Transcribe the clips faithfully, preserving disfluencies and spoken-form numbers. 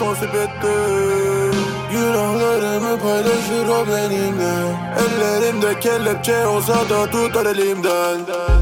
son sepette. Günahlarımı paylaşır o benimle. Ellerimde kelepçe olsa da tutar elimden.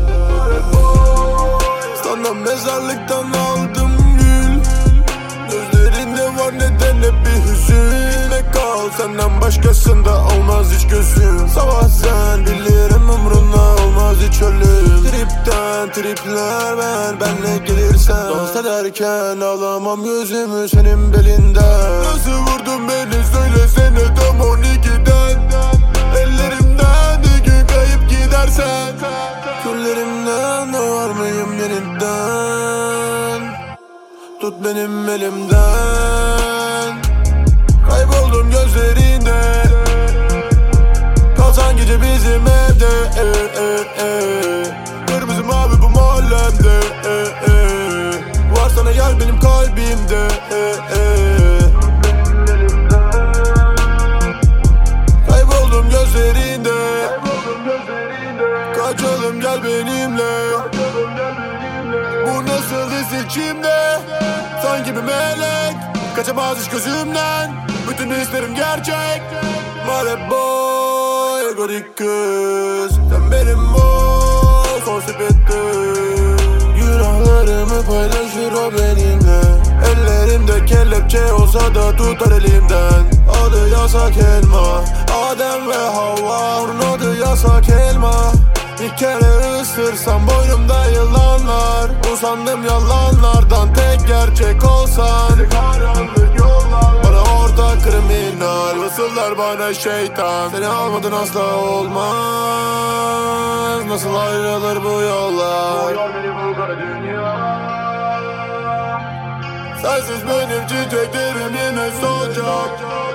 Sana mezarlıktan aldım gül. Gözlerinde var neden hep bir hüzün. Ne kal senden başkasında olmaz hiç gözüm. Sabah sen bilirim umrunda olmaz hiç ölüm. Tripten tripler ver benle gelirsen. Dans ederken alamam gözümü senin belinden. Nasıl vurdun beni söylesene tam on ikiden. Ellerimden bir gün kayıp gidersen. Küllerimden doğar mıyım yeniden? Tut benim elimden. Kayboldum gözlerinde. Kalsan gece bizim evde e, e, e. Kırmızı mavi bu mahallemde e, e. Varsana gel benim kalbimde e, e. Kayboldum gözlerinde. Kaçalım gel benimle. Bu nasıl his içimde? Sanki bir melek kaçamaz hiç gözümden. Bütün hislerim gerçek. Mare boy egodik kız. Sen benim o son sepette. Günahlarımı paylaşır o benimle. Ellerimde kelepçe olsa da tutar elimden. Adı yasak elma, Adem ve Havva. Onun adı yasak elma. Bir kere ısırsam boynumda yılanlar. Usandım yalanlardan tek gerçek olsan. Karanlık yollar bana ortak kriminal. Vısıldar bana şeytan. Seni almadın asla olmaz. Nasıl ayrılır bu yollar? Bu yol beni bu kara dünya. Sensiz benim çiçeklerim yine solacak.